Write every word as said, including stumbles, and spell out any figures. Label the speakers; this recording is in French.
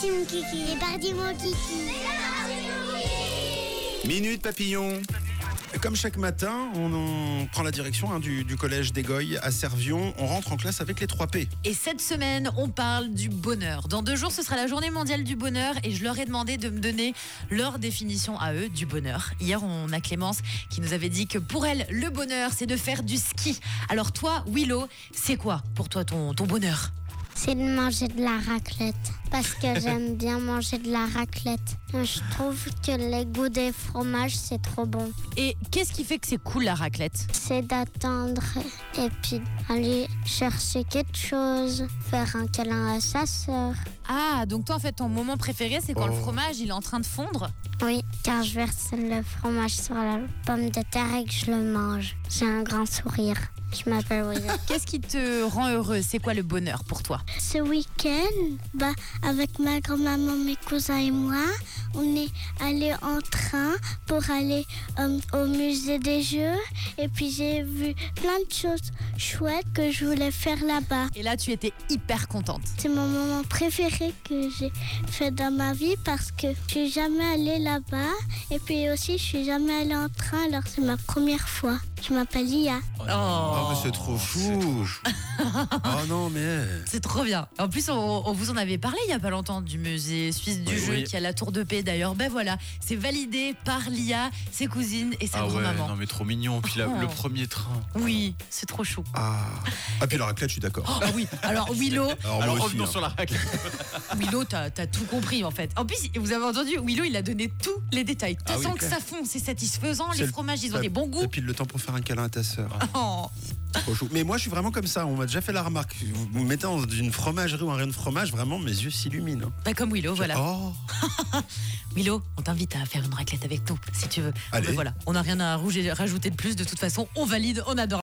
Speaker 1: Merci mon kiki. C'est parti mon kiki.
Speaker 2: Minute Papillon. Comme chaque matin, on, on prend la direction hein, du, du collège d'Égoï à Servion. On rentre en classe avec les trois P.
Speaker 3: Et cette semaine, on parle du bonheur. Dans deux jours, ce sera la journée mondiale du bonheur et je leur ai demandé de me donner leur définition à eux du bonheur. Hier, on a Clémence qui nous avait dit que pour elle, le bonheur, c'est de faire du ski. Alors toi, Willow, c'est quoi pour toi ton, ton bonheur ?
Speaker 1: C'est de manger de la raclette. Parce que j'aime bien manger de la raclette. Je trouve que les goûts des fromages, c'est trop bon.
Speaker 3: Et qu'est-ce qui fait que c'est cool la raclette ?
Speaker 1: C'est d'attendre et puis aller chercher quelque chose, faire un câlin à sa sœur.
Speaker 3: Ah, donc toi en fait ton moment préféré c'est quand
Speaker 2: Oh.
Speaker 3: le fromage il est en train de fondre ?
Speaker 1: Oui, car je verse le fromage sur la pomme de terre et que je le mange. J'ai un grand sourire. Je m'appelle Willow.
Speaker 3: Qu'est-ce qui te rend heureux ? C'est quoi le bonheur pour toi ?
Speaker 1: Ce week-end, bah, avec ma grand-maman, mes cousins et moi, on est allés en train pour aller euh, au musée des Jeux. Et puis j'ai vu plein de choses chouettes que je voulais faire là-bas.
Speaker 3: Et là tu étais hyper contente.
Speaker 1: C'est mon moment préféré que j'ai fait dans ma vie parce que je suis jamais allée là-bas. Et puis aussi, je suis jamais allée en train, alors c'est ma première fois. Je m'appelle Lia.
Speaker 2: Oh, mais c'est trop fou. Oh non, mais.
Speaker 3: C'est trop bien. En plus, on, on vous en avait parlé il y a pas longtemps du musée suisse du
Speaker 2: Oui,
Speaker 3: jeu
Speaker 2: oui.
Speaker 3: qui a la tour de paix d'ailleurs. Ben voilà, c'est validé par Lia, ses cousines et sa
Speaker 4: Ah ouais,
Speaker 3: grand-maman.
Speaker 4: non mais trop mignon. Puis la-
Speaker 3: Oh.
Speaker 4: le premier train.
Speaker 3: Oui, c'est trop chou.
Speaker 2: Ah. Ah, puis la raclette, je suis d'accord.
Speaker 3: Ah oui, alors Willow,
Speaker 2: Alors, moi
Speaker 4: Alors
Speaker 2: aussi,
Speaker 4: revenons
Speaker 2: hein.
Speaker 4: sur la raclette.
Speaker 3: Willow, t'as, t'as tout compris en fait. En plus, vous avez entendu, Willow, il a donné tous les détails.
Speaker 2: Ah
Speaker 3: Tu
Speaker 2: oui,
Speaker 3: sens que
Speaker 2: ok.
Speaker 3: ça fond, c'est satisfaisant.
Speaker 2: C'est
Speaker 3: Les
Speaker 2: le-
Speaker 3: fromages, ils ont
Speaker 2: ça-
Speaker 3: des bons goûts.
Speaker 2: Et puis le temps pour faire un câlin à ta sœur.
Speaker 3: Oh.
Speaker 2: Trop chou. Mais moi, je suis vraiment comme ça. On m'a déjà fait la remarque. Vous me mettez dans une fromagerie ou un rayon de fromage, vraiment, mes yeux s'illuminent. hein.
Speaker 3: Bah, comme Willow, voilà.
Speaker 2: Oh.
Speaker 3: Willow, on t'invite à faire une raclette avec nous, si tu veux.
Speaker 2: Allez.
Speaker 3: Mais voilà, on n'a rien à rouger- rajouter de plus. De toute façon, on valide, on adore.